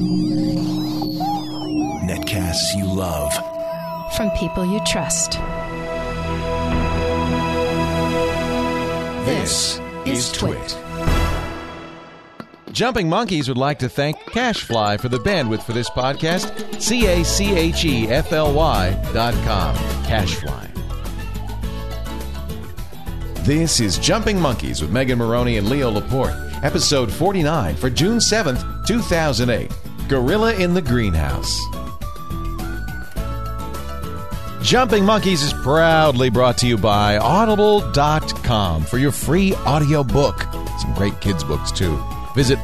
Netcasts you love. From people you trust. This is Twit. Jumping Monkeys would like to thank CacheFly for the bandwidth for this podcast. CacheFly.com. CacheFly. This is Jumping Monkeys with Megan Maroney and Leo Laporte, episode 49 for June 7th, 2008. Gorilla in the Greenhouse. Jumping Monkeys is proudly brought to you by Audible.com for your free audiobook. Some great kids' books, too. Visit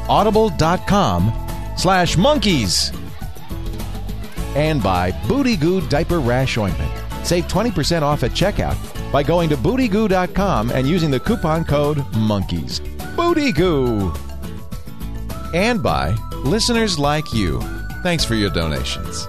audible.com/monkeys. And by Booty Goo Diaper Rash Ointment. Save 20% off at checkout by going to bootygoo.com and using the coupon code MONKEYS. Booty Goo! And by listeners like you. Thanks for your donations.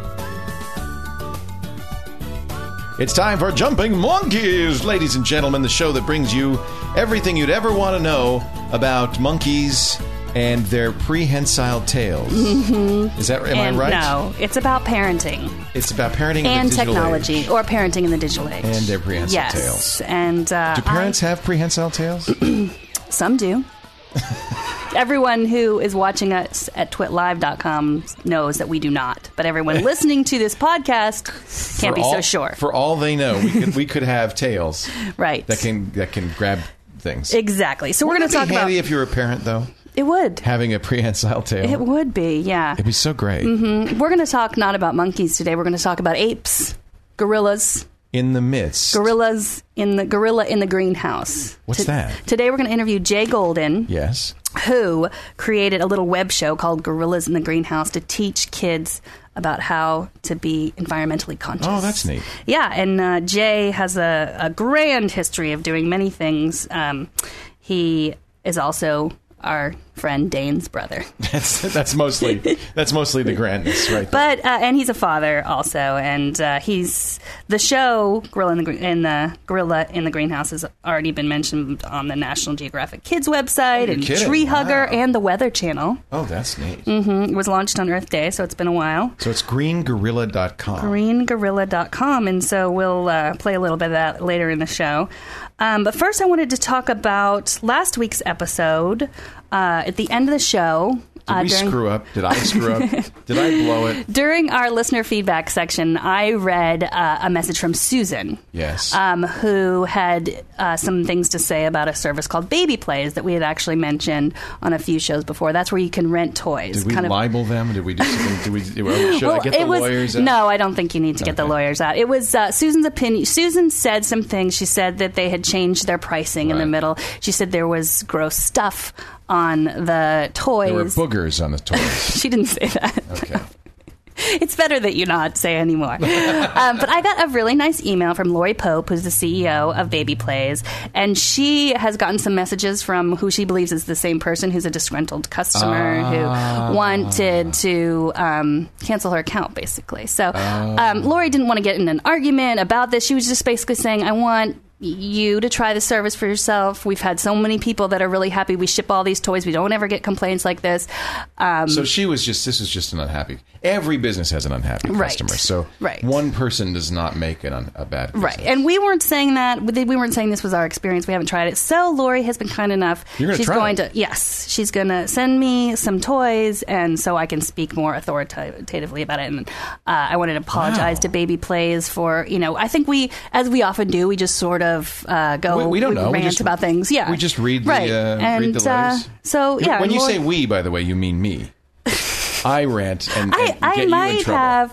It's time for Jumping Monkeys, ladies and gentlemen, the show that brings you everything you'd ever want to know about monkeys and their prehensile tails. Mm-hmm. Am I right? No, it's about parenting. It's about parenting and in the digital technology, age. or parenting in the digital age. And their prehensile tails. And do parents have prehensile tails? Some do. Everyone who is watching us at twitlive.com knows that we do not. But everyone listening to this podcast can't be so sure. For all they know, we could have tails. Right. That can grab things. Exactly. So we're going to talk about... Would it be handy if you were a parent, though? It would. Having a prehensile tail. It would be, yeah. It'd be so great. Mm-hmm. We're going to talk not about monkeys today. We're going to talk about apes, gorillas. In the midst. Gorilla in the greenhouse. What's that? Today we're going to interview Jay Golden. Yes. Who created a little web show called Gorillas in the Greenhouse to teach kids about how to be environmentally conscious. Oh, that's neat. Yeah, and Jay has a grand history of doing many things. He is also our friend Dane's brother. That's mostly the grandness, right? But and he's a father also, and he's the show Gorilla in the Greenhouse has already been mentioned on the National Geographic Kids website and Tree Hugger and the Weather Channel. Oh, that's neat. Mm-hmm. It was launched on Earth Day, so it's been a while. So it's greengorilla.com. Greengorilla.com, and so we'll play a little bit of that later in the show. But first I wanted to talk about last week's episode. At the end of the show... Did we screw up? Did I screw up? Did I blow it? During our listener feedback section, I read a message from Susan. Yes. Who had some things to say about a service called Baby Plays that we had actually mentioned on a few shows before. That's where you can rent toys. Did we libel them? Did we do something? Should I get the lawyers out? No, I don't think you need to get the lawyers out. It was Susan's opinion. Susan said some things. She said that they had changed their pricing in the middle. She said there was gross stuff on the toys. There were boogers on the toys. She didn't say that. Okay. It's better that you not say anymore. But I got a really nice email from Lori Pope, who's the CEO of Baby Plays, and she has gotten some messages from who she believes is the same person who's a disgruntled customer who wanted to cancel her account, basically. So Lori didn't want to get in an argument about this. She was just basically saying, I want you to try the service for yourself. We've had so many people that are really happy. We ship all these toys. We don't ever get complaints like this. So this was just an unhappy. Every business has an unhappy customer. So one person does not make a bad business. Right. And we weren't saying that. We weren't saying this was our experience. We haven't tried it. So Lori has been kind enough. She's going to send me some toys, and so I can speak more authoritatively about it. And I wanted to apologize to Baby Plays for, I think as we often do, we just sort of we don't know. Rant about things. Yeah. We just read the letters. So, yeah. When you say we, by the way, you mean me. I rant and get you in trouble. Have,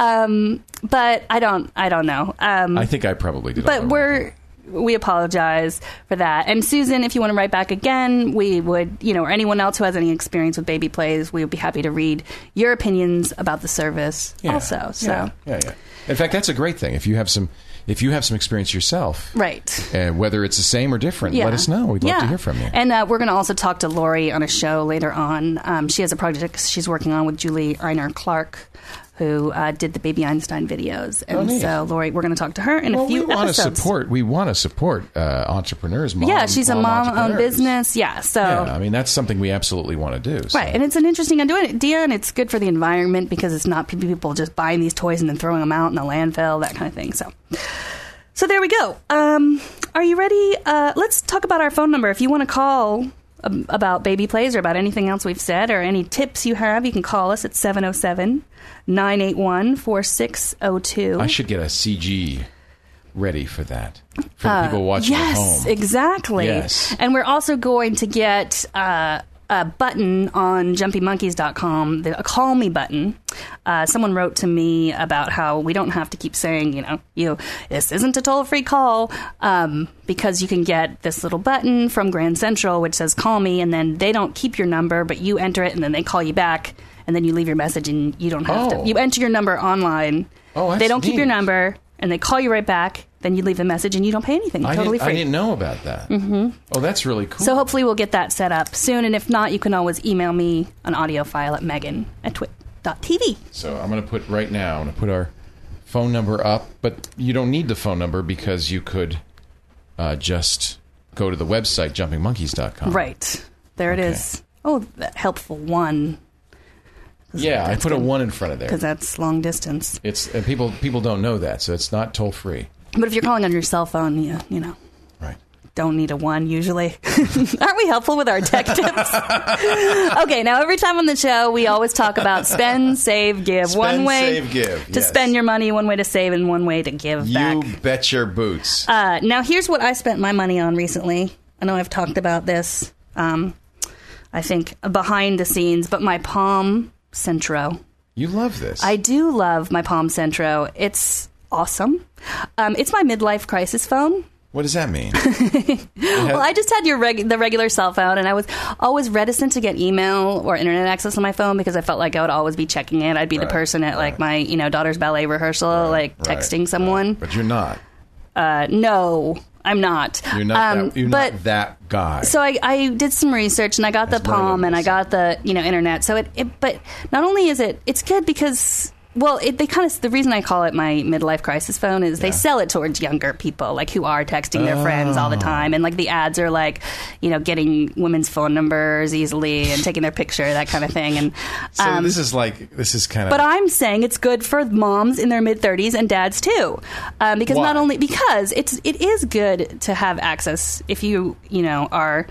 but I don't know. I think I probably did. But we apologize for that. And Susan, if you want to write back again, we would, or anyone else who has any experience with Baby Plays, we would be happy to read your opinions about the service also. So yeah. In fact, that's a great thing. If you have some experience yourself, right, whether it's the same or different, let us know. We'd love to hear from you. And we're going to also talk to Lori on a show later on. She has a project she's working on with Julie Reiner Clark, who did the Baby Einstein videos. And neat. so, Lori, we're going to talk to her in a few episodes. We want to support entrepreneurs. She's a mom-owned business. Yeah, so I mean, that's something we absolutely want to do. So. Right, and it's an interesting idea, and it's good for the environment because it's not people just buying these toys and then throwing them out in the landfill, that kind of thing. So there we go. Are you ready? Let's talk about our phone number. If you want to call about Baby Plays or about anything else we've said or any tips you have, you can call us at 707-981-4602. I should get a CG ready for that. For the people watching at home. Yes, exactly. Yes. And we're also going to get a button on jumpymonkeys.com, a call me button. Someone wrote to me about how we don't have to keep saying, this isn't a toll-free call, because you can get this little button from Grand Central which says call me, and then they don't keep your number, but you enter it and then they call you back, and then you leave your message and you don't have to. You enter your number online. Oh, that's They don't keep your neat. number, and they call you right back. Then you leave the message and you don't pay anything. Totally free. I didn't know about that. Mm-hmm. Oh, that's really cool. So hopefully we'll get that set up soon. And if not, you can always email me an audio file at megan@twit.tv. So I'm going to put our phone number up. But you don't need the phone number because you could just go to the website, jumpingmonkeys.com. Right. There it is. Oh, that helpful one. Yeah, I put a 1 in front of there. Because that's long distance. And people don't know that, so it's not toll free. But if you're calling on your cell phone, Right. Don't need a 1 usually. Aren't we helpful with our tech tips? Okay, now every time on the show, we always talk about spend, save, give. One way to spend your money, one way to save, and one way to give back. You bet your boots. Now, here's what I spent my money on recently. I know I've talked about this, I think, behind the scenes, but my Palm Centro. You love this. I do love my Palm Centro. It's awesome. It's my midlife crisis phone. What does that mean? Well, I just had the regular cell phone, and I was always reticent to get email or internet access on my phone because I felt like I would always be checking it. I'd be the person at like my daughter's ballet rehearsal, texting someone. But you're not. No, I'm not. You're not. Not that guy. So I did some research, and I got the Palm, and I got the internet. So but not only is it's good because. Well, the reason I call it my midlife crisis phone is they sell it towards younger people, like who are texting their friends all the time, and like the ads are like, getting women's phone numbers easily and taking their picture, that kind of thing. And so this is kind of. But I'm saying it's good for moms in their mid-30s and dads too, because Why? not only because it is good to have access if you are.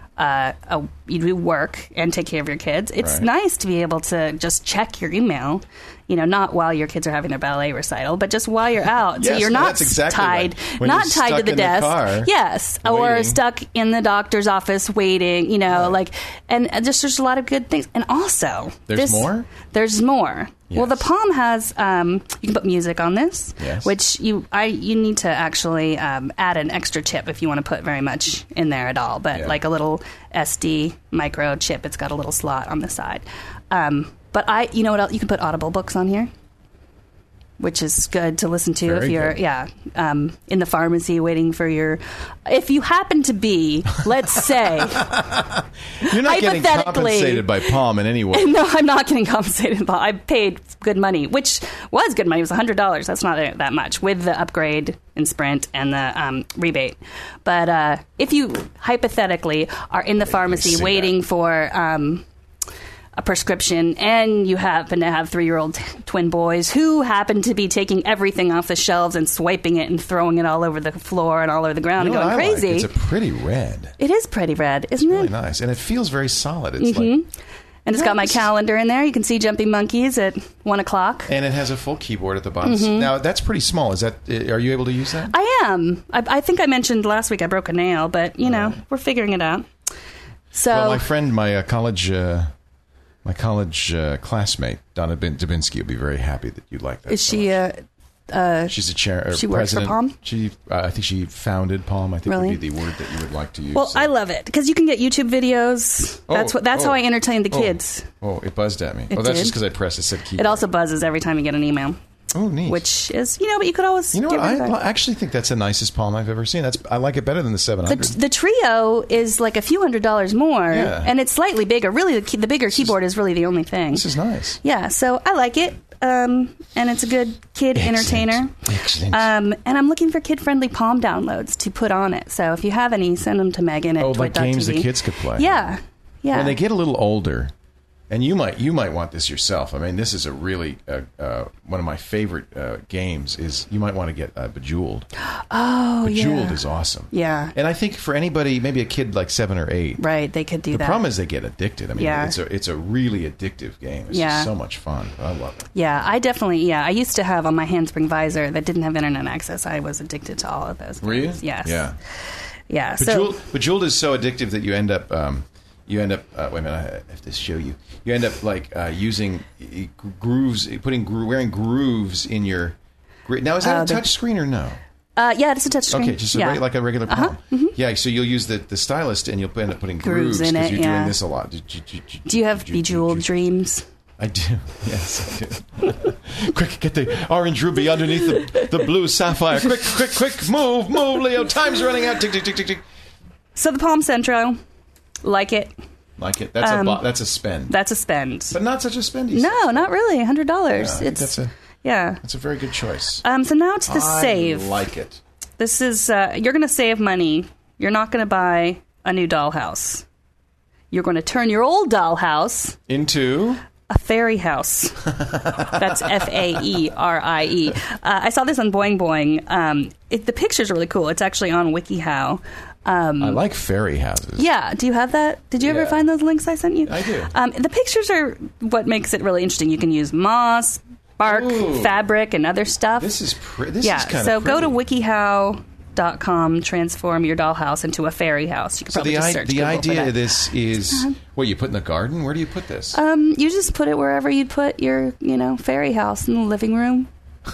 You do work and take care of your kids. It's nice to be able to just check your email, not while your kids are having their ballet recital, but just while you're out. Yes, so you're not exactly tied, right. not tied to the desk. Car, yes, waiting. or stuck in the doctor's office waiting. And just there's a lot of good things. And also, there's more. There's more. Yes. Well, the Palm has you can put music on this, which you need to actually add an extra chip if you want to put very much in there at all. But like a little SD micro chip, it's got a little slot on the side. But you know what else? You can put Audible books on here, which is good to listen to if you're in the pharmacy waiting for your. If you happen to be, let's say, you're not getting compensated by Palm in any way. No, I'm not getting compensated. I paid good money, which was good money. It was $100. That's not that much with the upgrade in Sprint and the rebate. But if you hypothetically are in the pharmacy waiting for a prescription, and you happen to have 3-year-old twin boys who happen to be taking everything off the shelves and swiping it and throwing it all over the floor and all over the ground and going crazy. It's a pretty red. It is pretty red, isn't it? Really nice. And it feels very solid. It's like... And it's got my calendar in there. You can see Jumping Monkeys at 1 o'clock. And it has a full keyboard at the bottom. Now, that's pretty small. Are you able to use that? I am. I think I mentioned last week I broke a nail, but, we're figuring it out. So, well, my friend, my college classmate, Donna Dubinsky, will be very happy that you like that. Is she she's a chair. She works for Palm? I think she founded Palm. I think would be the word that you would like to use. Well, I love it because you can get YouTube videos. That's how I entertain the kids. Oh, it buzzed at me. That's just because I pressed it. Said keyboard. It also buzzes every time you get an email. Oh, neat. Which is, but you could always. You know what? I actually think that's the nicest Palm I've ever seen. I like it better than the 700. The Trio is like a few $100s more, and it's slightly bigger. Really, the bigger keyboard is really the only thing. This is nice. Yeah, so I like it. and it's a good kid entertainer. Excellent. And I'm looking for kid-friendly Palm downloads to put on it. So if you have any, send them to Megan at like twit.tv. games the kids could play. Yeah. When they get a little older, and you might want this yourself. I mean, this is a really one of my favorite games. Is you might want to get Bejeweled. Oh, Bejeweled is awesome. Yeah. And I think for anybody, maybe a kid like 7 or 8, Right, they could do the that. problem is they get addicted. I mean, Yeah. it's a really addictive game. It's just so much fun. I love it. Yeah, I definitely, I used to have on my handspring visor that didn't have internet access. I was addicted to all of those games. Were you? Yes. Yeah. Yeah. Bejeweled is so addictive that you end up wait a minute, I have to show you. You end up like using grooves, wearing grooves in your. Now is that a touch screen or no? Yeah, it's a touch screen. Okay, just like a regular palm. Yeah, so you'll use the stylus and you'll end up putting grooves in because it, you're doing this a lot. Do you have Bejeweled dreams? I do. Yes, I do. Quick, get the orange ruby underneath the blue sapphire. Quick, move, Leo. Time's running out. Tick, tick, tick, tick, tick. So the Palm Centro, like it. Like it. That's a spend. That's a spend. But not such a spendy. No, not really. $100. That's a very good choice. So now it's the save. I like it. This is you're going to save money. You're not going to buy a new dollhouse. You're going to turn your old dollhouse into a fairy house. That's Faerie. I saw this on Boing Boing. The pictures are really cool. It's actually on WikiHow. I like fairy houses. Yeah. Do you have that? Did you ever find those links I sent you? I do. The pictures are what makes it really interesting. You can use moss, bark, fabric, and other stuff. This is kind of pretty. So go to wikihow.com, transform your dollhouse into a fairy house. You can probably just search the Google idea for that. of this is, what, you put in the garden? Where do you put this? You just put it wherever you'd put your, fairy house, in the living room.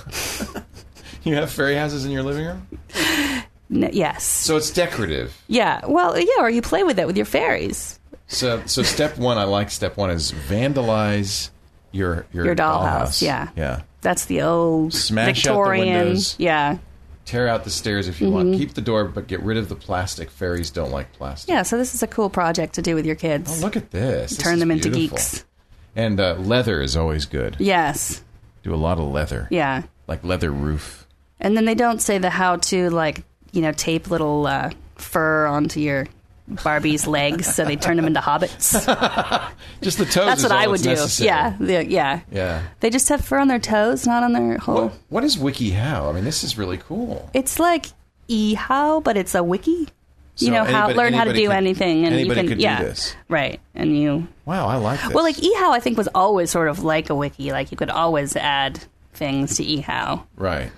You have fairy houses in your living room? Yes. So it's decorative. Yeah. Well, or you play with it with your fairies. So step one, I like step one is vandalize your dollhouse. Yeah. Yeah. That's the old Smash Victorian. out the windows. Yeah. Tear out the stairs if you want. Keep the door, but get rid of the plastic. Fairies don't like plastic. Yeah, so this is a cool project to do with your kids. Oh, look at this. Turn them into geeks. And leather is always good. Yes. Do a lot of leather. Yeah. Like leather roof. And then they don't say the how to, tape little fur onto your Barbie's legs so they turn them into hobbits. Just the toes. That's what I would do. Necessary. Yeah. They just have fur on their toes, not on their whole. What is WikiHow? I mean, this is really cool. It's like eHow, but it's a wiki. So learn how to do anything, and anybody you can could do this. Right. And you. Wow, I like this. Well, eHow I think was always sort of like a wiki. Like you could always add things to eHow. Right.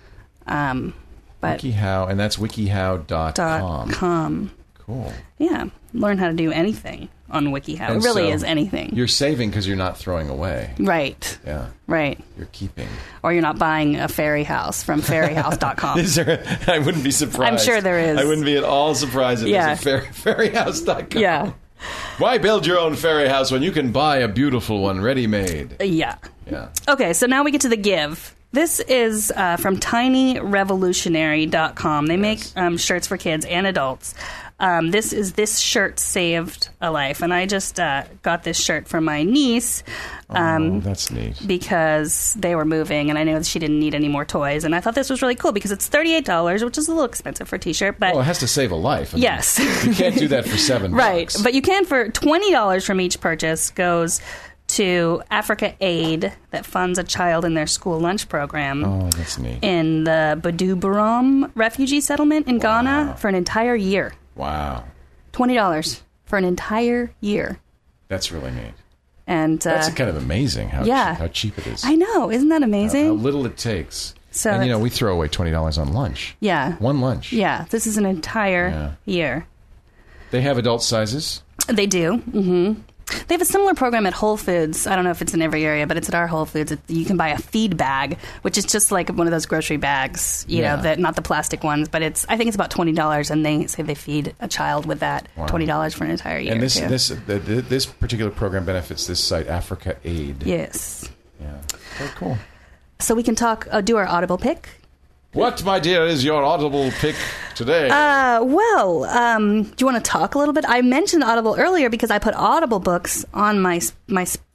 But WikiHow, and that's wikihow.com. .com. Cool. Yeah. Learn how to do anything on WikiHow. It really is anything. You're saving because you're not throwing away. Right. Yeah. Right. You're keeping. Or you're not buying a fairy house from fairyhouse.com. I wouldn't be surprised. I'm sure there is. I wouldn't be at all surprised if there's a fairyhouse.com. Yeah. Why build your own fairy house when you can buy a beautiful one ready-made? Yeah. Yeah. Okay, so now we get to the give. This is from tinyrevolutionary.com. They make shirts for kids and adults. This shirt saved a life, and I just got this shirt for my niece. That's neat. Because they were moving, and I knew that she didn't need any more toys, and I thought this was really cool because it's $38, which is a little expensive for a T-shirt, but well, it has to save a life. Yes, you can't do that for $7. Right, but you can for $20 from each purchase goes to Africa Aid that funds a child in their school lunch program. Oh, that's neat. In the Badubaram refugee settlement in Ghana for an entire year. Wow. $20 for an entire year. That's really neat. And that's kind of amazing how cheap it is. I know. Isn't that amazing? How little it takes. So and, we throw away $20 on lunch. Yeah. One lunch. Yeah. This is an entire year. They have adult sizes? They do. Mm-hmm. They have a similar program at Whole Foods. I don't know if it's in every area, but it's at our Whole Foods. You can buy a feed bag, which is just like one of those grocery bags, that not the plastic ones, but I think it's about $20, and they say they feed a child with that. Wow. $20 for an entire year. And this particular program benefits this site, Africa Aid. Yes. Yeah. Very cool. So we can do our Audible pick. What, my dear, is your Audible pick today? Do you want to talk a little bit? I mentioned Audible earlier because I put Audible books on my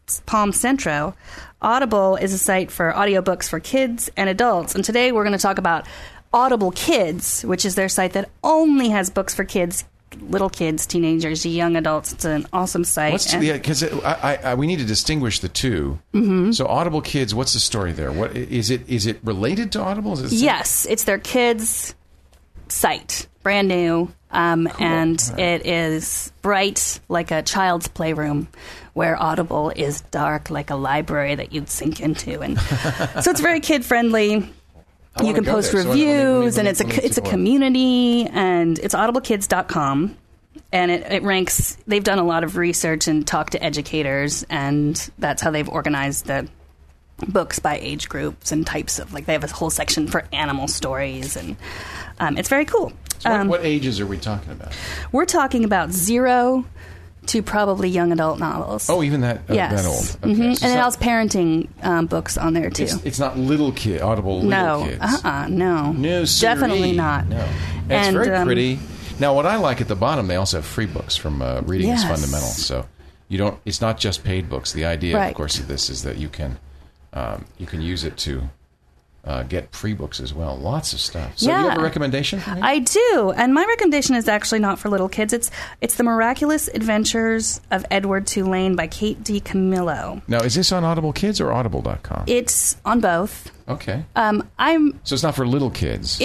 Palm Centro, Audible is a site for audiobooks for kids and adults. And today we're going to talk about Audible Kids, which is their site that only has books for kids, little kids, teenagers, young adults. It's an awesome site. Because we need to distinguish the two. Mm-hmm. So Audible Kids, what's the story there? What is it? Is it related to Audible? Yes, it's their kids site, brand new, cool. And it is bright like a child's playroom, where Audible is dark like a library that you'd sink into, and so it's very kid friendly. You can post reviews, and it's a community, and it's audiblekids.com, and it ranks. They've done a lot of research and talked to educators, and that's how they've organized the books by age groups and types of, like, they have a whole section for animal stories, and it's very cool. So what ages are we talking about? We're talking about 0 to probably young adult novels. Oh, even that yes. That old. Okay. Mm-hmm. So and it has parenting books on there too. It's not little kid Audible little kids. No, definitely not. No, it's very pretty. Now, what I like at the bottom, they also have free books from Reading is Fundamental. So you don't. It's not just paid books. The idea, of course, of this is that you can use it to get free books as well. Lots of stuff. So you have a recommendation for me? I do. And my recommendation is actually not for little kids. It's The Miraculous Adventures of Edward Tulane by Kate DiCamillo. Now, is this on Audible Kids or Audible.com? It's on both. Okay. So it's not for little kids.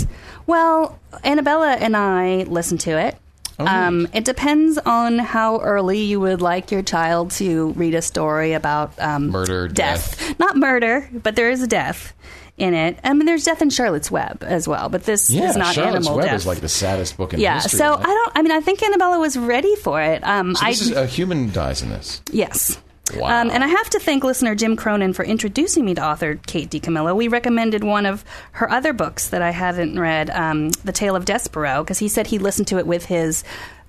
Annabella and I listen to it. Oh, it depends on how early you would like your child to read a story about murder, death. Not murder, but there is a death in it. I mean, there's death in Charlotte's Web as well, but this is not Charlotte's animal Web death. is like the saddest book in history. Yeah, so I think Annabella was ready for it. So this is a human dies in this? Yes. Wow. And I have to thank listener Jim Cronin for introducing me to author Kate DiCamillo. We recommended one of her other books that I hadn't read, The Tale of Despero, because he said he listened to it with his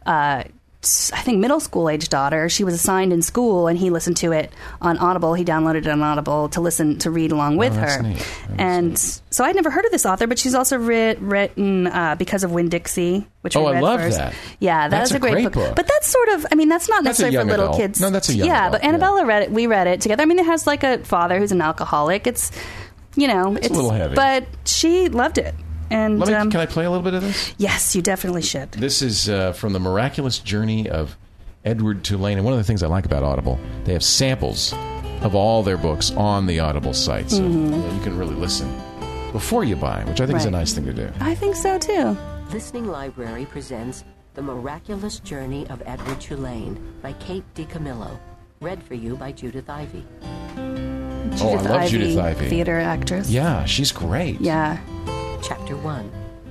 I think middle school age daughter. She was assigned in school, and he listened to it on Audible. He downloaded it on Audible to read along with her. Neat. And so I'd never heard of this author, but she's also written Because of Winn-Dixie, which I read love first. that. Yeah, that's a great book. But that's sort of, that's not necessarily for little kids. No, that's a young adult. But Annabella read it. We read it together. It has like a father who's an alcoholic. It's a little heavy, but she loved it. And can I play a little bit of this? Yes, you definitely should. This is from The Miraculous Journey of Edward Tulane. And one of the things I like about Audible, they have samples of all their books on the Audible site. So you can really listen before you buy, which I think is a nice thing to do. I think so, too. Listening Library presents The Miraculous Journey of Edward Tulane by Kate DiCamillo. Read for you by Judith Ivey. I love Judith Ivey. Theater actress. Yeah, she's great. Yeah. Chapter 1.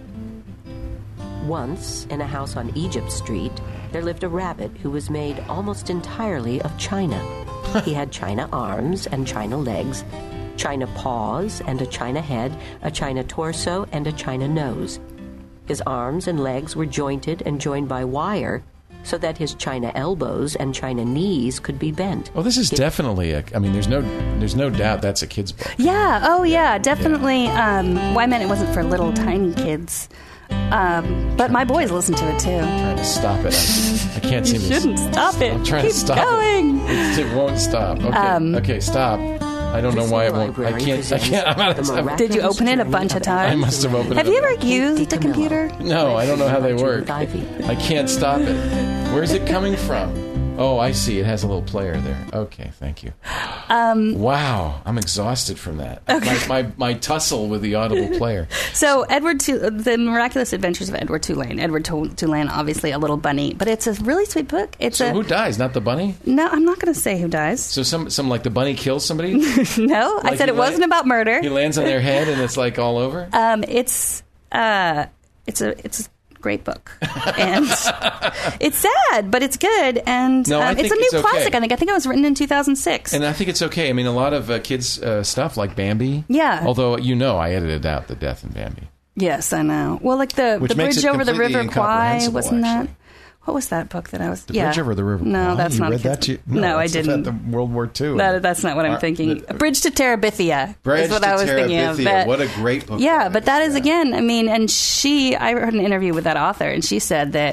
Once, in a house on Egypt Street, there lived a rabbit who was made almost entirely of china. He had china arms and china legs, china paws and a china head, a china torso and a china nose. His arms and legs were jointed and joined by wire so that his china elbows and china knees could be bent. Well, this is definitely there's no doubt that's a kid's book. Yeah. Oh, yeah. Definitely. I meant it wasn't for little tiny kids. But my boys listen to it too. I'm trying to stop it. I can't seem to. You shouldn't stop it. I'm trying Keep to stop going. It won't stop. Okay. Okay. Stop. I don't know why it won't. I can't. I'm out of time. Did you open it a bunch of times? I must have opened it. Have you ever used a computer? No, I don't know how they work. I can't stop it. Where's it coming from? Oh, I see. It has a little player there. Okay, thank you. Wow, I'm exhausted from that. Okay. My tussle with the Audible player. So, The Miraculous Adventures of Edward Tulane. Edward Tulane, obviously a little bunny, but it's a really sweet book. Who dies? Not the bunny? No, I'm not going to say who dies. So some like the bunny kills somebody? No, I said it wasn't about murder. He lands on their head and it's like all over? It's a great book, and it's sad, but it's good, and it's a new classic. I think it was written in 2006, and I think it's okay. A lot of kids stuff like Bambi. Yeah. Although I edited out the death in Bambi. Yes, I know. Well, like the Bridge Over the River Kwai, wasn't that? What was that book that I was? The Bridge Over the River. No, that's not. Read that no, I didn't. The World War II. That's not what I'm thinking. Bridge to Terabithia is what I was thinking of. What a great book! Yeah, but that is again. And I heard an interview with that author, and she said that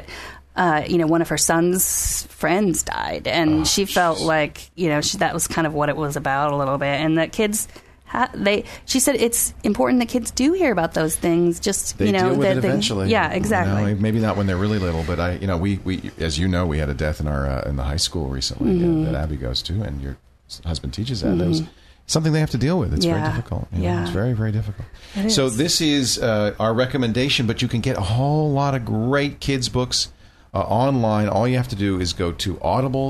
one of her son's friends died, and she felt like, that was kind of what it was about a little bit, and that kids. She said it's important that kids do hear about those things. Just they deal with it eventually. Yeah, exactly. Maybe not when they're really little, but we as you know, we had a death in our in the high school recently that Abby goes to, and your husband teaches at. That was something they have to deal with. It's very difficult. It's very, very difficult. So this is our recommendation, but you can get a whole lot of great kids books online. All you have to do is go to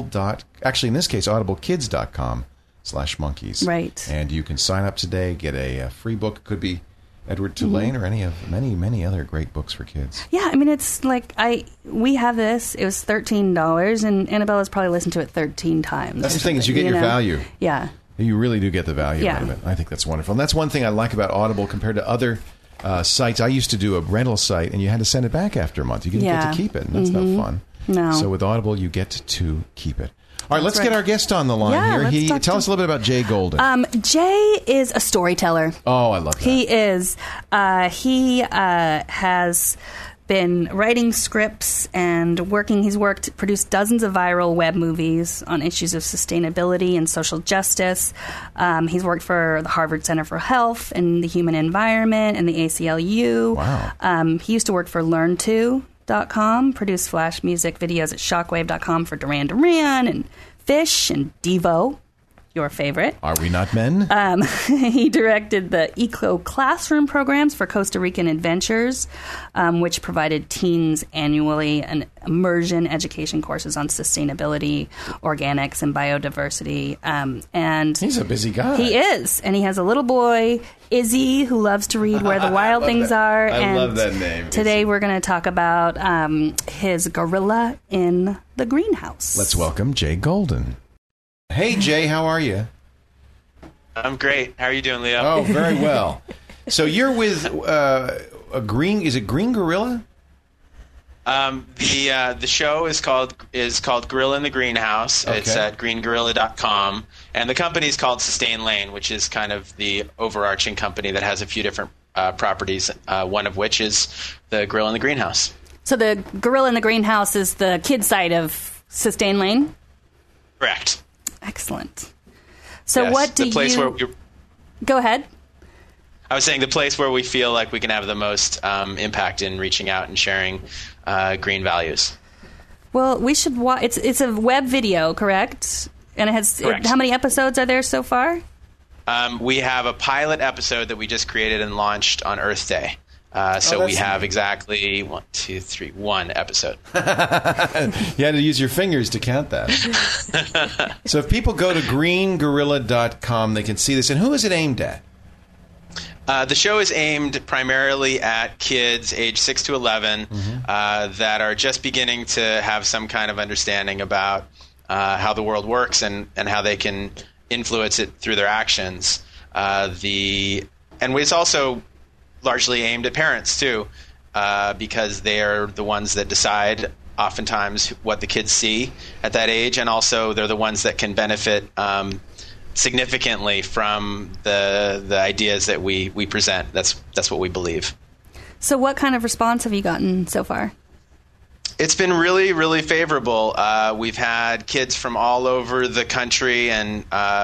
audiblekids.com/monkeys. Right. And you can sign up today, get a free book. It could be Edward Tulane or any of many other great books for kids. Yeah, I mean, it's like we have this. It was $13, and Annabella's probably listened to it 13 times. That's the thing, is you get your value. Yeah. You really do get the value out of it. I think that's wonderful. And that's one thing I like about Audible compared to other sites. I used to do a rental site, and you had to send it back after a month. You didn't get to keep it, and that's no fun. No. So with Audible, you get to keep it. All right, let's get our guest on the line here. Tell us a little bit about Jay Golden. Jay is a storyteller. Oh, I love that. He is. He has been writing scripts and working. He's produced dozens of viral web movies on issues of sustainability and social justice. He's worked for the Harvard Center for Health and the Human Environment and the ACLU. Wow. He used to work for Learn2.com, produce Flash music videos at Shockwave.com for Duran Duran and Fish and Devo, your favorite. Are we not men? He directed the Eco Classroom programs for Costa Rican Adventures, which provided teens annually an immersion education courses on sustainability, organics, and biodiversity. And he's a busy guy. He is. And he has a little boy, Izzy, who loves to read Where the Wild Things Are. I love that name. Today we're going to talk about his gorilla in the greenhouse. Let's welcome Jay Golden. Hey, Jay, how are you? I'm great. How are you doing, Leo? Oh, very well. So you're with is it Green Gorilla? The show is called Gorilla in the Greenhouse. Okay. It's at greengorilla.com, and the company is called Sustain Lane, which is kind of the overarching company that has a few different properties. One of which is the Gorilla in the Greenhouse. So the Gorilla in the Greenhouse is the kid side of Sustain Lane? Correct. Excellent. So yes, what do the place you... Where Go ahead. I was saying the place where we feel like we can have the most impact in reaching out and sharing green values. Well, we should watch... It's a web video, correct? And it has... Correct. How many episodes are there so far? We have a pilot episode that we just created and launched on Earth Day. So we have exactly 1 episode. You had to use your fingers to count that. So if people go to greengorilla.com, they can see this. And who is it aimed at? The show is aimed primarily at kids age 6 to 11 that are just beginning to have some kind of understanding about how the world works and how they can influence it through their actions. And it's also largely aimed at parents too, because they're the ones that decide oftentimes what the kids see at that age, and also they're the ones that can benefit significantly from the ideas that we present. That's what we believe. So what kind of response have you gotten so far? It's been really, really favorable. We've had kids from all over the country and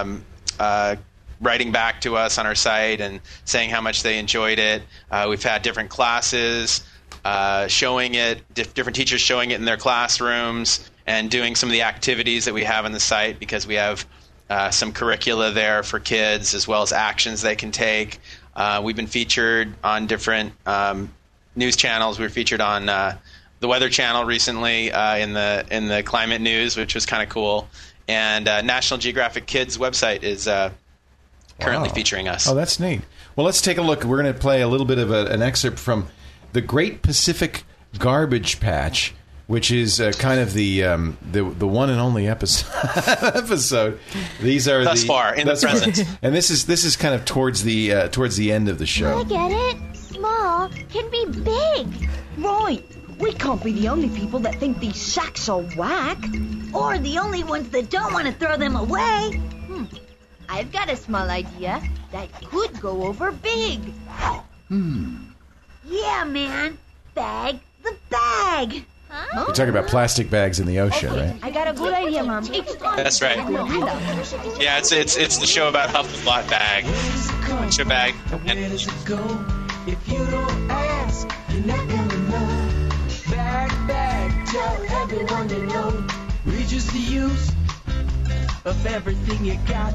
writing back to us on our site and saying how much they enjoyed it. We've had different classes showing it, different teachers showing it in their classrooms and doing some of the activities that we have on the site, because we have some curricula there for kids as well as actions they can take. We've been featured on different news channels. We were featured on the Weather Channel recently in the climate news, which was kind of cool. And National Geographic Kids website is currently featuring us. Oh, that's neat. Well, let's take a look. We're going to play a little bit of an excerpt from the Great Pacific Garbage Patch, which is kind of the one and only episode. These are thus far in the present, and this is kind of towards the end of the show. I get it. Small can be big. Right. We can't be the only people that think these sacks are whack. Or the only ones that don't want to throw them away. I've got a small idea that could go over big. Yeah, man. Bag the bag. You're talking about plastic bags in the ocean, right? I got a good idea, Mom. That's right. Yeah, it's the show about Hufflepuff bag. It's your bag. And If you don't ask, you're not gonna know. Bag, tell everyone you know. Reduce the use of everything you got.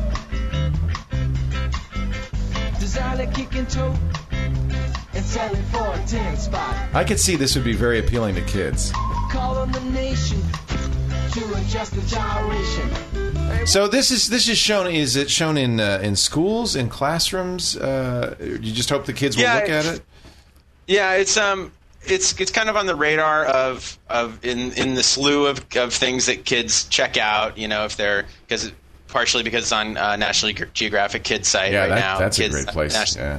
Designer kick and toe and sell it for a 10 spot. I could see this would be very appealing to kids. Call on the nation to adjust the gyration. So this is shown. Is it shown in schools, in classrooms? You just hope the kids will look at it. Yeah, it's kind of on the radar of in the slew of things that kids check out. You know, if they're partially because it's on National Geographic Kids site right now. That's a great place.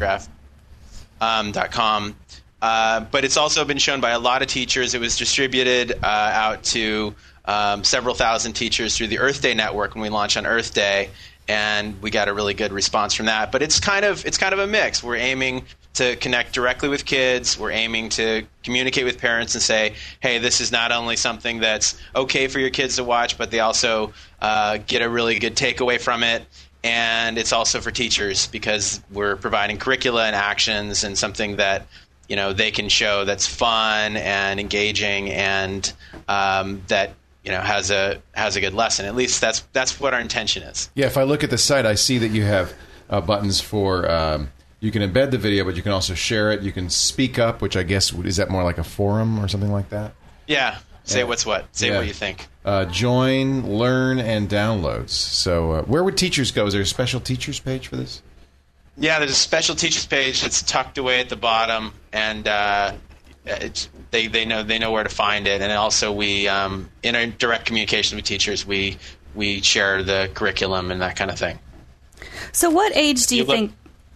NationalGeographic.com. But it's also been shown by a lot of teachers. It was distributed out to several thousand teachers through the Earth Day Network when we launched on Earth Day, and we got a really good response from that. But it's kind of a mix. We're aiming to connect directly with kids. We're aiming to communicate with parents and say, hey, this is not only something that's okay for your kids to watch, but they also get a really good takeaway from it. And it's also for teachers because we're providing curricula and actions and something that they can show that's fun and engaging and that has a good lesson. At least that's what our intention is. Yeah, if I look at the site, I see that you have buttons for you can embed the video, but you can also share it. You can speak up, which I guess is that more like a forum or something like that? Yeah. Say what's what. Say what you think. Join, learn, and downloads. So where would teachers go? Is there a special teachers page for this? Yeah, there's a special teachers page that's tucked away at the bottom, and they know where to find it. And also, we in our direct communication with teachers, we share the curriculum and that kind of thing. So, what age do you think?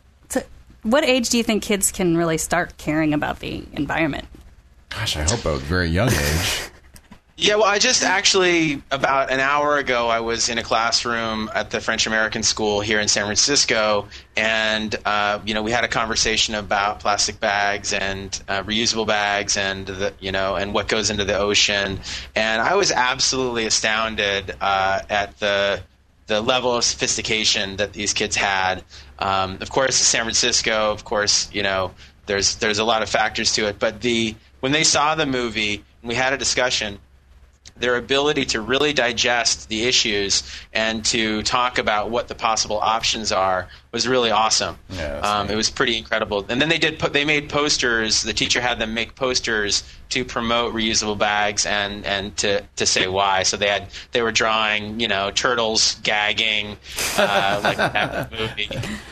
What age do you think kids can really start caring about the environment? Gosh, I hope at a very young age. Yeah, well, I just actually, about an hour ago, I was in a classroom at the French American School here in San Francisco, and, we had a conversation about plastic bags and reusable bags and, and what goes into the ocean. And I was absolutely astounded at the level of sophistication that these kids had. Of course, San Francisco, there's a lot of factors to it. But when they saw the movie and we had a discussion, their ability to really digest the issues and to talk about what the possible options are was really awesome. Yeah, it was pretty incredible. And then they made posters. The teacher had them make posters to promote reusable bags and to say why. So they were drawing turtles gagging like that movie,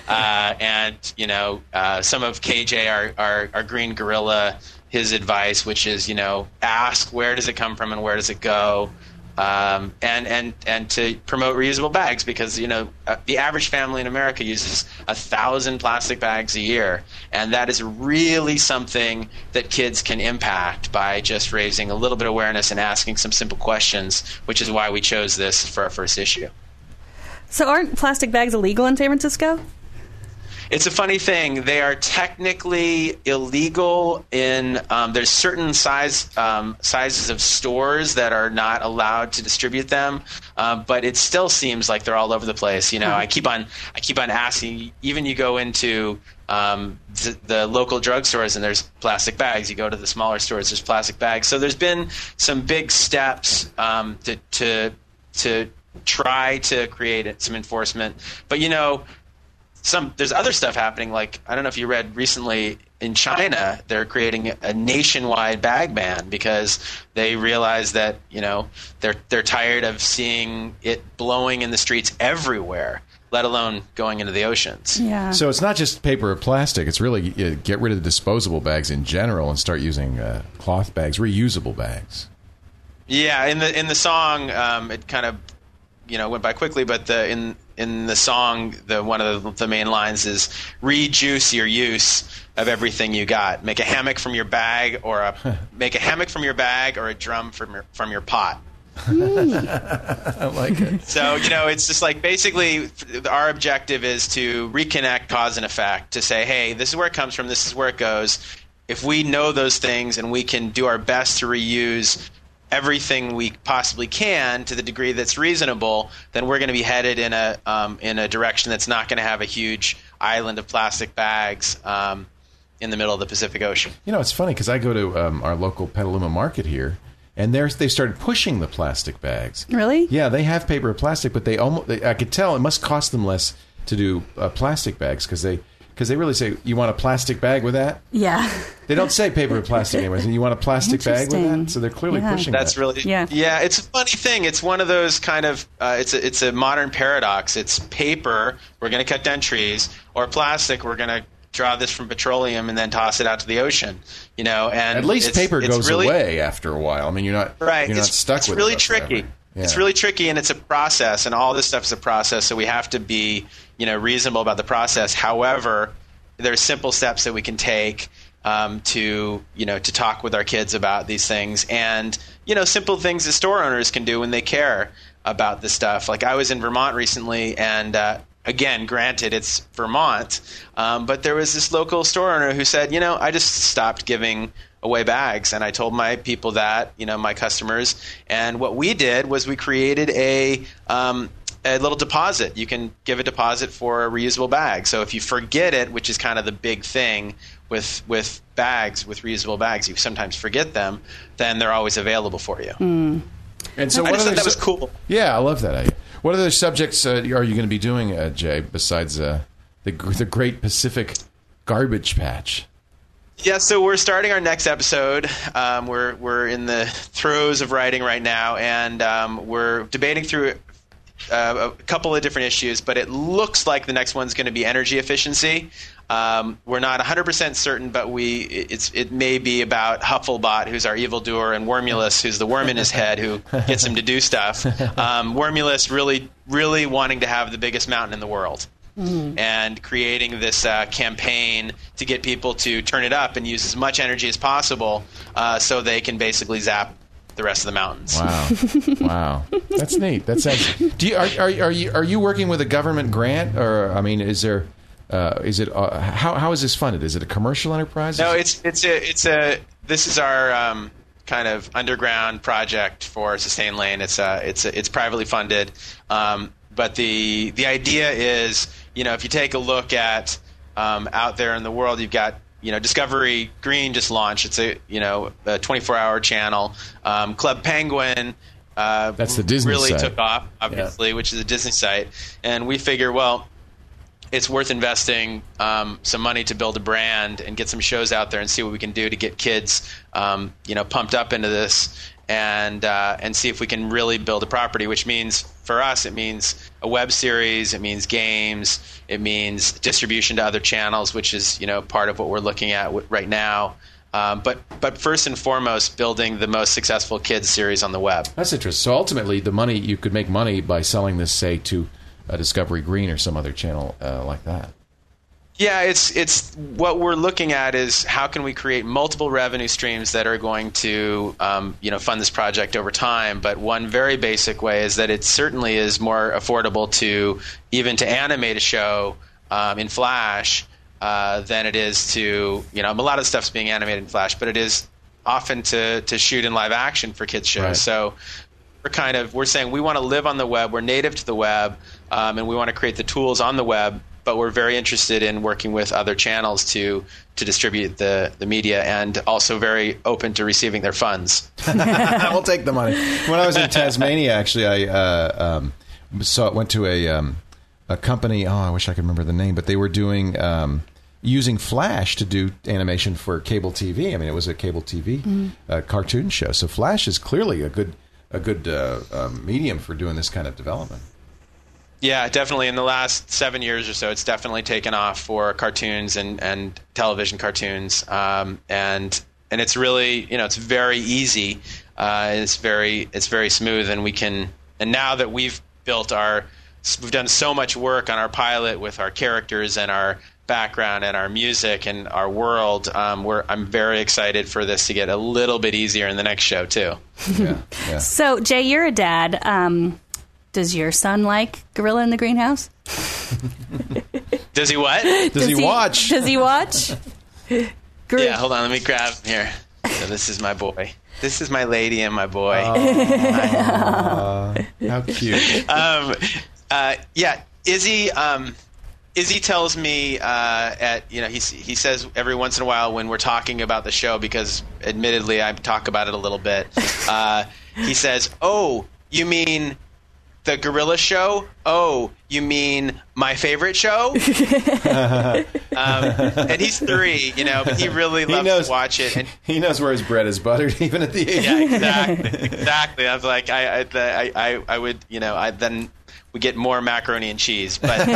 and some of KJ our green gorilla. His advice, which is, ask where does it come from and where does it go, and to promote reusable bags because, the average family in America uses 1,000 plastic bags a year. And that is really something that kids can impact by just raising a little bit of awareness and asking some simple questions, which is why we chose this for our first issue. So aren't plastic bags illegal in San Francisco? It's a funny thing. They are technically illegal in there's certain sizes of stores that are not allowed to distribute them, but it still seems like they're all over the place. I keep on asking. Even you go into the local drugstores and there's plastic bags. You go to the smaller stores, there's plastic bags. So there's been some big steps to try to create some enforcement, but there's other stuff happening, like I don't know if you read recently in China, they're creating a nationwide bag ban because they realize that they're tired of seeing it blowing in the streets everywhere, let alone going into the oceans. Yeah. So it's not just paper or plastic; it's really get rid of the disposable bags in general and start using cloth bags, reusable bags. Yeah, in the song, it kind of went by quickly, but in the song, one of the main lines is rejuice your use of everything you got. Make a hammock from your bag, or a drum from your pot. I like it. So it's just like basically our objective is to reconnect cause and effect. To say, hey, this is where it comes from. This is where it goes. if we know those things and we can do our best to reuse everything we possibly can to the degree that's reasonable, then we're going to be headed in a direction that's not going to have a huge island of plastic bags in the middle of the Pacific Ocean. You know, it's funny because I go to our local Petaluma market here, and they started pushing the plastic bags. Really? Yeah, they have paper or plastic, but I could tell it must cost them less to do plastic bags because they really say, you want a plastic bag with that? Yeah. They don't say paper or plastic anymore. You want a plastic bag with that? So they're clearly pushing That's that. really, yeah, it's a funny thing. It's one of those kind of, it's a modern paradox. It's paper, we're going to cut down trees, or plastic, we're going to draw this from petroleum and then toss it out to the ocean. And at least paper goes away after a while. I mean, you're not stuck with it. It's really tricky. Yeah. It's really tricky, and it's a process, and all this stuff is a process, so we have to be reasonable about the process. However, there's simple steps that we can take to talk with our kids about these things, and simple things that store owners can do when they care about this stuff. Like I was in Vermont recently, and again, granted, it's Vermont, but there was this local store owner who said, I just stopped giving away bags, and I told my people that, my customers, and what we did was we created a little deposit. You can give a deposit for a reusable bag. So if you forget it, which is kind of the big thing with bags, with reusable bags, you sometimes forget them, then they're always available for you. And so I just thought that was cool. Yeah, I love that idea. What other subjects are you going to be doing, Jay, besides the Great Pacific Garbage Patch? Yeah, so we're starting our next episode. We're in the throes of writing right now, and we're debating through a couple of different issues, but it looks like the next one's going to be energy efficiency. We're not 100% certain, but it may be about Hufflebot, who's our evildoer, and Wormulus, who's the worm in his head who gets him to do stuff. Wormulus really, really wanting to have the biggest mountain in the world. And creating this campaign to get people to turn it up and use as much energy as possible so they can basically zap the rest of the mountains. Wow, that's neat. That sounds. Are you working with a government grant, or I mean, is there? Is it? How is this funded? Is it a commercial enterprise? No, this is our kind of underground project for Sustain Lane. It's privately funded. But the idea is, if you take a look at out there in the world, you've got, Discovery Green just launched. It's a 24-hour channel. Club Penguin that's the Disney really site. took off, obviously, which is a Disney site. And we figure, well, it's worth investing some money to build a brand and get some shows out there and see what we can do to get kids, pumped up into this. And see if we can really build a property, which means for us, it means a web series, it means games, it means distribution to other channels, which is part of what we're looking at right now. But first and foremost, building the most successful kids series on the web. That's interesting. So ultimately, you could make money by selling this, say, to Discovery Green or some other channel like that. Yeah, it's what we're looking at is how can we create multiple revenue streams that are going to fund this project over time. But one very basic way is that it certainly is more affordable to animate a show in Flash than it is to a lot of stuff's being animated in Flash, but it is often to shoot in live action for kids shows. Right. So we're saying we want to live on the web, we're native to the web, and we want to create the tools on the web. But we're very interested in working with other channels to distribute the media, and also very open to receiving their funds. We'll take the money. When I was in Tasmania, actually, I went to a company. Oh, I wish I could remember the name, but they were doing using Flash to do animation for cable TV. I mean, it was a cable TV cartoon show. So Flash is clearly a good medium for doing this kind of development. Yeah, definitely. In the last 7 years or so, it's definitely taken off for cartoons and television cartoons. And it's really, it's very easy. It's very smooth, and now that we've done so much work on our pilot with our characters and our background and our music and our world, I'm very excited for this to get a little bit easier in the next show too. Yeah. So, Jay, you're a dad. Does your son like Gorilla in the Greenhouse? Does he what? Does he watch? Does he watch Yeah, hold on. Let me grab him here. So this is my boy. This is my lady and my boy. How cute. Izzy tells me he says every once in a while when we're talking about the show, because admittedly I talk about it a little bit, he says, "Oh, you mean the Gorilla Show? Oh, you mean my favorite show?" And he's 3, but he really loves to watch it. And he knows where his bread is buttered, even at the age. Yeah, exactly. I was like, I would, then we get more macaroni and cheese. But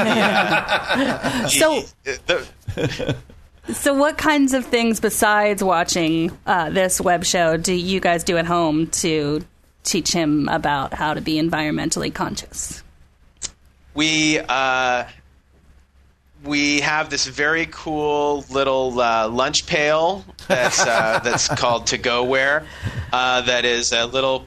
so what kinds of things besides watching this web show do you guys do at home to teach him about how to be environmentally conscious? We have this very cool little lunch pail that's called To-Go-Ware. That is a little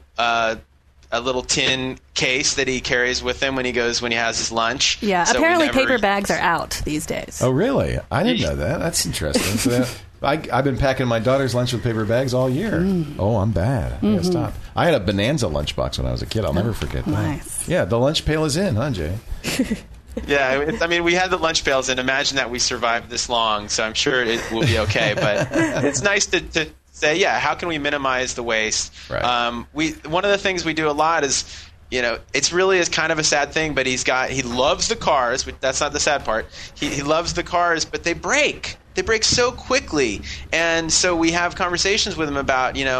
tin case that he carries with him when he has his lunch. Yeah, so apparently paper bags are out these days. Oh, really? I didn't know that. That's interesting. So I've been packing my daughter's lunch with paper bags all year. Oh, I'm bad. I gotta stop. I had a Bonanza lunchbox when I was a kid. I'll never forget that. Nice. Yeah, the lunch pail is in, huh, Jay? Yeah, we had the lunch pails, and imagine that we survived this long, so I'm sure it will be okay. But it's nice to say, how can we minimize the waste? Right. One of the things we do a lot is, it's really is kind of a sad thing, but he loves the cars, but that's not the sad part. He loves the cars, but they break. They break so quickly, and so we have conversations with him about, we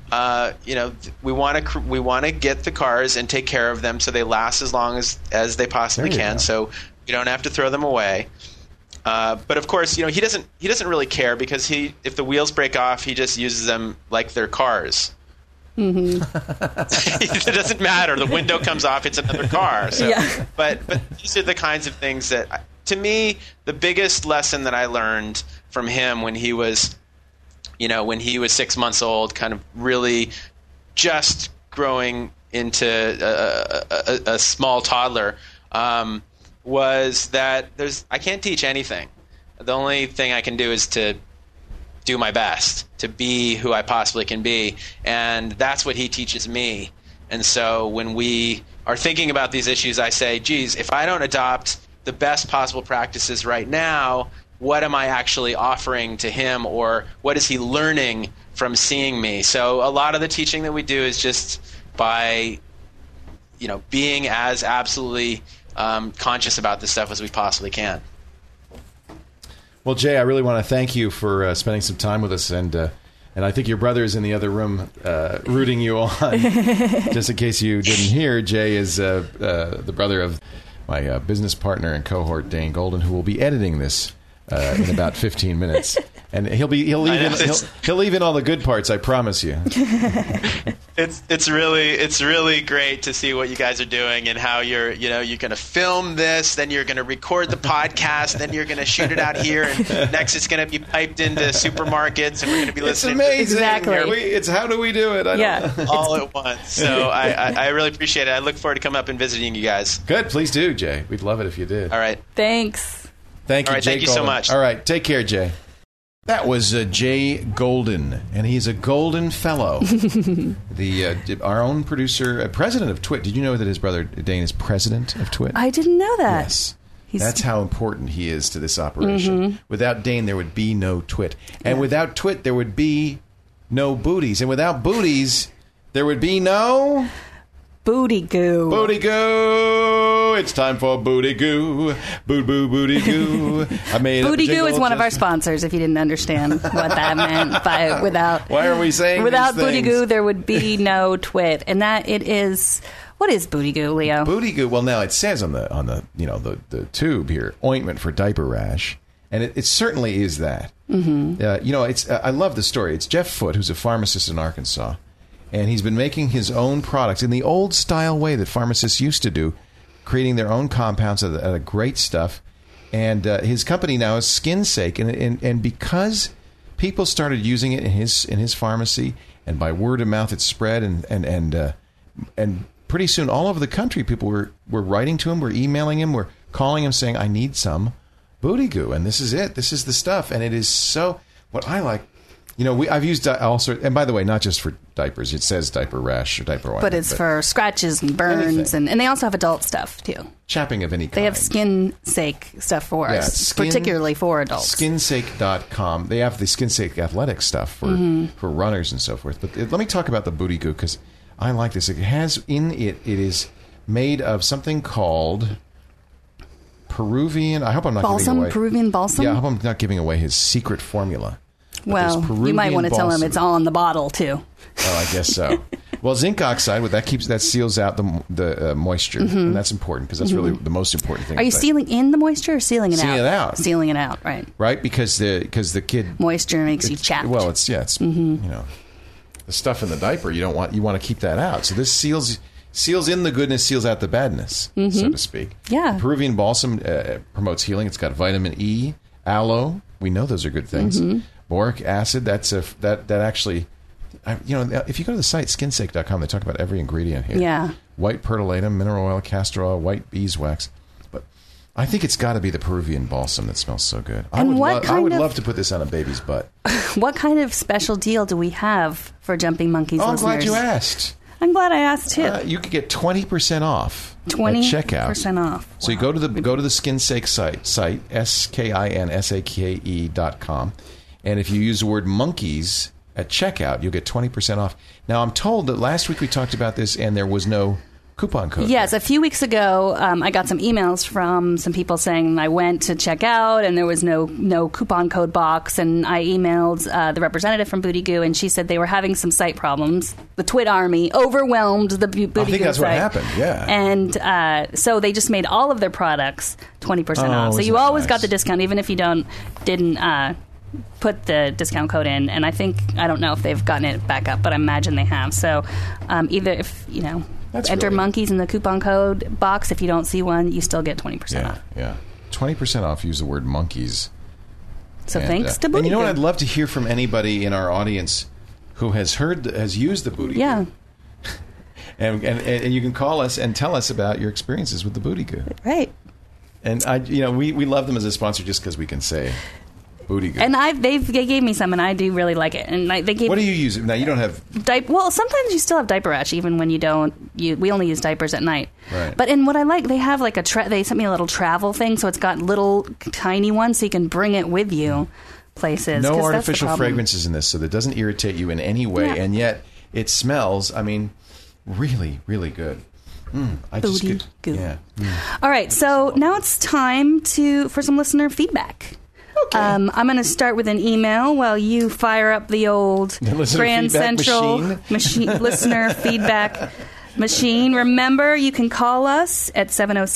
want to get the cars and take care of them so they last as long as they possibly can. So you don't have to throw them away. But of course, he doesn't really care, because if the wheels break off, he just uses them like they're cars. Mm-hmm. It doesn't matter. The window comes off; it's another car. So, but these are the kinds of things that, to me, the biggest lesson that I learned from him when he was 6 months old, kind of really just growing into a small toddler, was that I can't teach anything. The only thing I can do is to do my best, to be who I possibly can be, and that's what he teaches me. And so when we are thinking about these issues, I say, geez, if I don't adopt the best possible practices right now, what am I actually offering to him, or what is he learning from seeing me? So a lot of the teaching that we do is just by, being as absolutely conscious about this stuff as we possibly can. Well, Jay, I really want to thank you for spending some time with us, and I think your brother is in the other room rooting you on. Just in case you didn't hear, Jay is the brother of my business partner and cohort, Dane Golden, who will be editing this in about 15 minutes, and he'll leave in all the good parts. I promise you. It's really great to see what you guys are doing, and how you're going to film this, then you're going to record the podcast, then you're going to shoot it out here, and next it's going to be piped into supermarkets, and we're going to be listening. It's amazing. Exactly. It's how do we do it? I don't know. All at once. So I really appreciate it. I look forward to coming up and visiting you guys. Good. Please do, Jay. We'd love it if you did. All right. Thanks. Thank you, all right, Jay thank you Golden. so much. All right. Take care, Jay. That was Jay Golden, and he's a Golden Fellow. Our own producer, president of Twit. Did you know that his brother Dane is president of Twit? I didn't know that. Yes. That's how important he is to this operation. Mm-hmm. Without Dane, there would be no Twit. And without Twit, there would be no Booties. And without Booties, there would be no... Booty Goo. Booty Goo. It's time for Booty Goo. Booty Goo. Booty Goo is one of our sponsors, if you didn't understand what that meant by without. Why are we saying without these Booty things? Goo, there would be no Twit. And that it is. What is Booty Goo, Leo? Booty Goo. Well, now it says on the tube here, ointment for diaper rash. And it certainly is that. Mm-hmm. I love the story. It's Jeff Foote, who's a pharmacist in Arkansas. And he's been making his own products in the old-style way that pharmacists used to do, creating their own compounds out of great stuff. And his company now is Skinsake. And because people started using it in his pharmacy, and by word of mouth it spread, and pretty soon all over the country people were writing to him, were emailing him, were calling him saying, I need some Booty Goo. And this is it. This is the stuff. And it is so... what I like, I've used all sorts, and by the way, not just for diapers. It says diaper rash or diaper ointment. But it's for scratches and burns, and they also have adult stuff, too. Chapping of any kind. They have SkinSake stuff for us, particularly for adults. Skinsake.com. They have the Skinsake athletic stuff for runners and so forth. But let me talk about the Booty Goo, because I like this. It has in it is made of something called Peruvian. I hope I'm not giving away. Peruvian balsam? Yeah, I hope I'm not giving away his secret formula. But well, you might want to tell him it's all in the bottle, too. Oh, I guess so. Well, zinc oxide, that seals out the moisture, and that's important because that's really the most important thing. Are you sealing in the moisture or sealing it out? Sealing it out. Sealing it out, right? Right, because the kid moisture makes you chapped. Well, it's the stuff in the diaper you want to keep that out. So this seals in the goodness, seals out the badness, so to speak. Yeah. The Peruvian balsam promotes healing. It's got vitamin E, aloe. We know those are good things. Boric acid. That actually. If you go to the site skinsake.com, they talk about every ingredient here. Yeah. White pertolatum, mineral oil, castor oil, white beeswax. But I think it's got to be the Peruvian balsam that smells so good. I would love to put this on a baby's butt. What kind of special deal do we have for Jumping Monkeys listeners? I'm glad you asked. I'm glad I asked too. You could get 20% off 20% at checkout. Off. So you go to the Skinsake site SKINSAKE.com, and if you use the word monkeys at checkout, you'll get 20% off. Now, I'm told that last week we talked about this, and there was no coupon code. Yes, a few weeks ago, I got some emails from some people saying I went to check out, and there was no coupon code box, and I emailed the representative from Booty Goo, and she said they were having some site problems. The Twit army overwhelmed the Booty Goo site. I think that's what happened, yeah. And so they just made all of their products 20% off. So you always got the discount, even if you didn't put the discount code in, and I don't know if they've gotten it back up, but I imagine they have. So either if enter monkeys in the coupon code box. If you don't see one, you still get 20% off. Yeah, 20% off. Use the word monkeys. So thanks to Booty Goo. And you know what? I'd love to hear from anybody in our audience who has used the Booty Goo. Yeah. and you can call us and tell us about your experiences with the Booty Goo. Right. And we love them as a sponsor just because we can say Booty Goo. And they gave me some, and I do really like it. And they gave. What do you use? Now you don't have. Well, sometimes you still have diaper rash, even when you don't. We only use diapers at night. Right. But what I like, they have they sent me a little travel thing, so it's got little tiny ones, so you can bring it with you places. No artificial fragrances in this, so that doesn't irritate you in any way, and yet it smells. I mean, really, really good. Booty Goo. Yeah. All right, so now it's time for some listener feedback. Okay. I'm going to start with an email while you fire up the old Grand Central listener feedback machine. Remember, you can call us at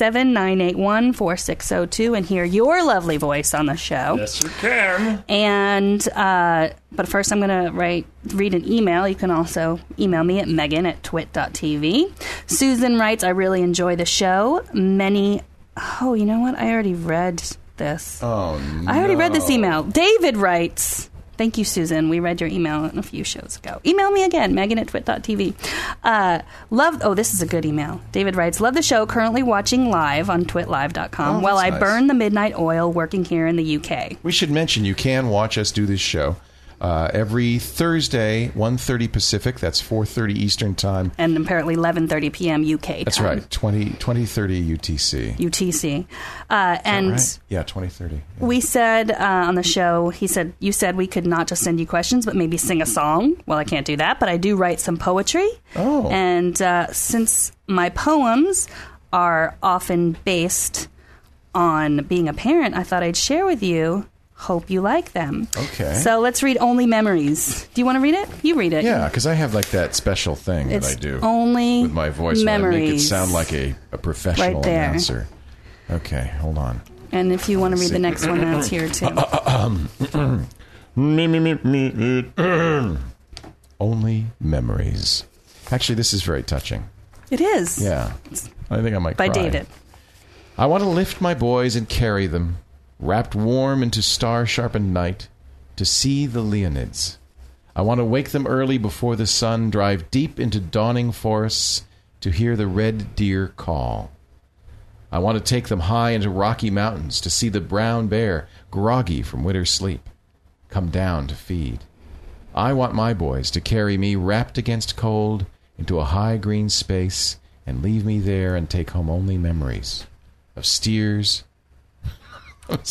707-981-4602 and hear your lovely voice on the show. Yes, you can. And but first, I'm going to read an email. You can also email me at megan@twit.tv. Susan writes, I really enjoy the show. Oh, you know what? I already read this. Oh, no. I already read this email. David writes, thank you, Susan. We read your email a few shows ago. Email me again, megan@twit.tv. This is a good email. David writes, love the show. Currently watching live on twitlive.com while I burn the midnight oil working here in the UK. We should mention you can watch us do this show every Thursday, 1:30 Pacific. That's 4:30 Eastern Time. And apparently 11:30 p.m. UK time. That's right. 20:30 UTC. UTC. And right? Yeah, 20:30. Yeah. We said on the show, you said we could not just send you questions, but maybe sing a song. Well, I can't do that, but I do write some poetry. Oh. And since my poems are often based on being a parent, I thought I'd share with you. Hope you like them. Okay. So let's read Only Memories. Do you want to read it? You read it. Yeah, because I have that special thing that I do only with my voice. Memories. When I make it sound like a professional announcer. Okay, hold on. And if you want to read the next one, that's here too. Only Memories. Actually, this is very touching. It is. Yeah. I think I might cry. By David. I want to lift my boys and carry them, wrapped warm into star-sharpened night, to see the Leonids. I want to wake them early before the sun, drive deep into dawning forests to hear the red deer call. I want to take them high into rocky mountains to see the brown bear, groggy from winter sleep, come down to feed. I want my boys to carry me wrapped against cold into a high green space and leave me there and take home only memories of steers, of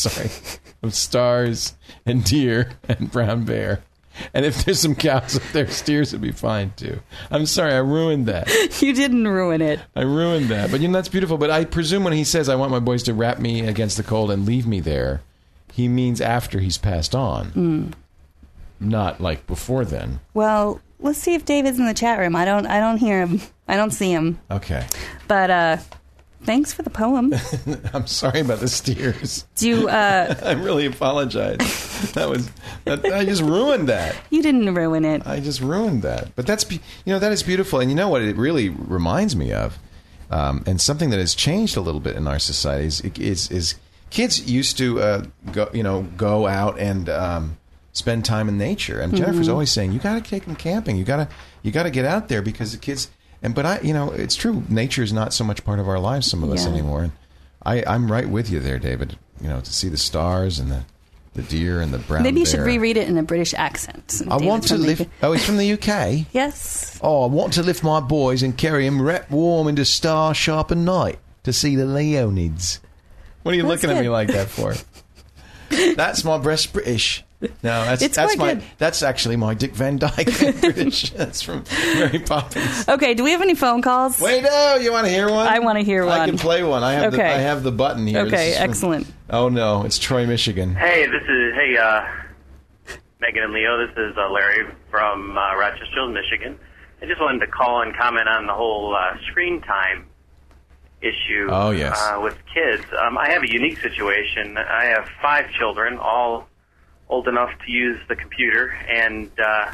stars and deer and brown bear. And if there's some cows up there, steers would be fine too. I'm sorry, I ruined that. You didn't ruin it. I ruined that. But that's beautiful. But I presume when he says, I want my boys to wrap me against the cold and leave me there, he means after he's passed on. Not like before then. Well, let's see if David's in the chat room. I don't hear him. I don't see him. Okay. But thanks for the poem. I'm sorry about the steers. I really apologize. I just ruined that. You didn't ruin it. I just ruined that. But that is beautiful. And you know what it really reminds me of, and something that has changed a little bit in our society is kids used to go out and spend time in nature. And Jennifer's always saying, you got to take them camping. You got to get out there because the kids. But it's true. Nature is not so much part of our lives, some of us anymore. And I'm right with you there, David. To see the stars and the deer and the brown Maybe you bear. should reread it in a British accent. I want to lift... Oh, it's from the UK? Yes. Oh, I want to lift my boys and carry them wrapped warm into star-sharpened night to see the Leonids. What are you looking at me like that for? That's my best British. No, that's actually my Dick Van Dyke British. That's from Mary Poppins. Okay, do we have any phone calls? Wait, no, you want to hear one? I want to hear one. I can play one. I have the button here. Okay, excellent. Oh no, it's Troy, Michigan. Hey, Megan and Leo. This is Larry from Rochester, Michigan. I just wanted to call and comment on the whole screen time issue. Oh yes. With kids. I have a unique situation. I have 5 children, all old enough to use the computer, and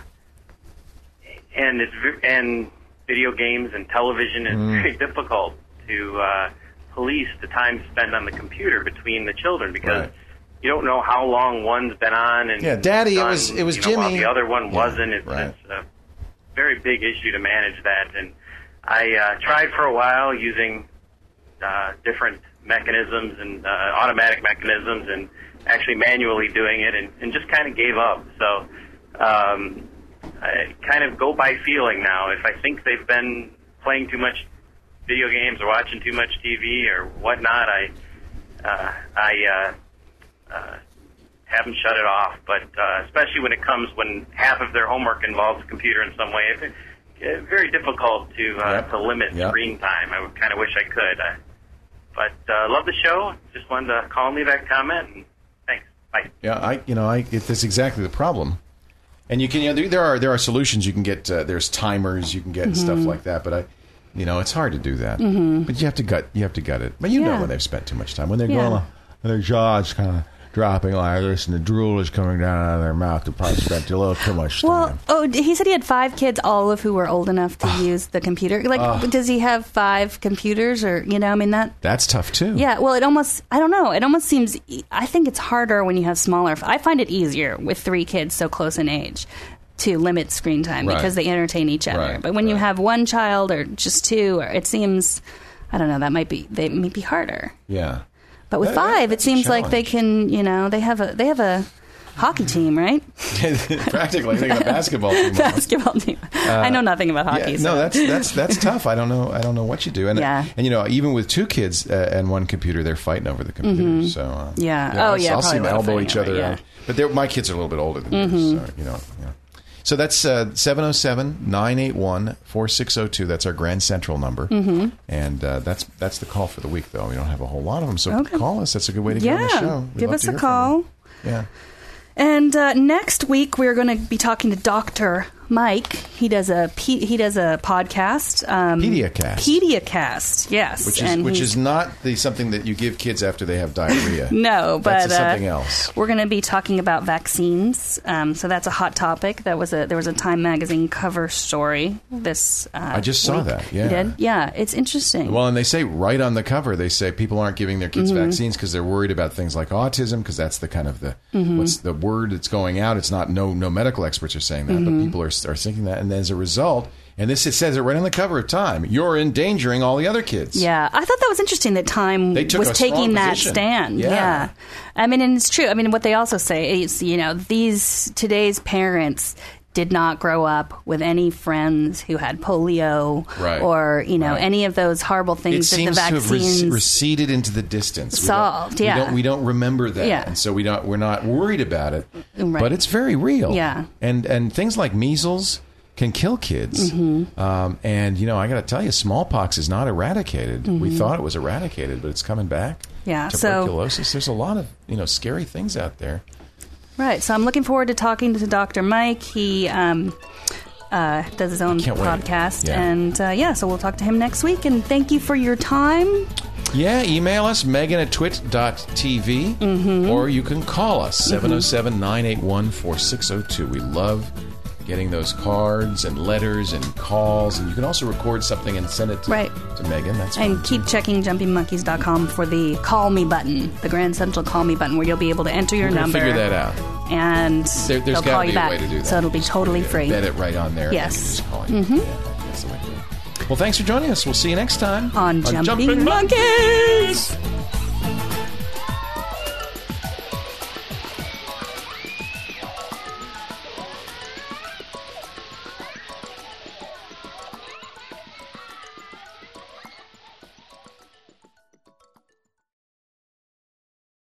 video games and television is very difficult to police the time spent on the computer between the children because you don't know how long one's been on. And Daddy, it was Jimmy. While the other one wasn't. It's a very big issue to manage that, and I tried for a while using different mechanisms and automatic mechanisms and actually manually doing it and just kind of gave up. So I kind of go by feeling now. If I think they've been playing too much video games or watching too much TV or whatnot, I have them shut it off. But especially when half of their homework involves a computer in some way, it's very difficult to limit screen time. I kind of wish I could. But love the show. Just wanted to call and leave that comment. And thanks. Bye. Yeah, that's exactly the problem. And you can, there are solutions you can get. There's timers you can get and stuff like that. But it's hard to do that. But you have to gut it. But know when they've spent too much time, when they're going, and their jaw's kind of dropping like this, and the drool is coming down out of their mouth. They probably spent a little too much time. Well, he said he had 5 kids, all of who were old enough to use the computer. Does he have 5 computers, or that's tough too. Yeah. Well, I don't know. It almost seems. I think it's harder when you have smaller. I find it easier with 3 kids so close in age to limit screen time because they entertain each other. But when you have 1 child or just 2, it seems. I don't know. They may be harder. Yeah. But with 5, it seems like they can, they have a hockey team, right? Practically, they got a basketball team. Basketball team. I know nothing about hockey. No, that's tough. I don't know what you do. And even with 2 kids and 1 computer, they're fighting over the computer. So I'll see them elbow each other out. But my kids are a little bit older than me, so So that's 707-981-4602. That's our Grand Central number. And that's the call for the week, though. We don't have a whole lot of them, so call us. That's a good way to get on the show. Give us a call. Yeah. And next week we're going to be talking to Dr. Mike. He does a podcast. Pediacast, yes. Which is not something that you give kids after they have diarrhea. No, but that's something else. We're going to be talking about vaccines. So that's a hot topic. There was a Time magazine cover story this I just saw that. Yeah. You did? Yeah, it's interesting. Well, and they say right on the cover, they say people aren't giving their kids vaccines because they're worried about things like autism, because that's the kind of what's the word that's going out. It's not no medical experts are saying that, but people are thinking that, and as a result, And it says it right on the cover of Time. You're endangering all the other kids. Yeah. I thought that was interesting that Time was taking that stand. Yeah. I mean, and it's true. I mean, what they also say is, today's parents did not grow up with any friends who had polio or, any of those horrible things that the vaccines to have receded into the distance. Solved, we don't remember that. Yeah. And so we're not worried about it. Right. But it's very real. Yeah. And things like measles can kill kids. Mm-hmm. And I got to tell you, smallpox is not eradicated. Mm-hmm. We thought it was eradicated, but it's coming back. Yeah. Tuberculosis. There's a lot of, scary things out there. Right. So I'm looking forward to talking to Dr. Mike. He does his own podcast. Yeah. And so we'll talk to him next week. And thank you for your time. Yeah, email us, Megan@twit.tv, or you can call us, 707-981-4602. We love getting those cards and letters and calls, and you can also record something and send it to Megan. That's and keep checking jumpingmonkeys.com for the call me button, the Grand Central call me button, where you'll be able to enter your number. Figure that out. And there's call you back. Way to do that. So it'll be totally free. Bet it right on there. Yes. And just call you. Yeah, that's the way to do it. Well, thanks for joining us. We'll see you next time on Jumping Monkeys.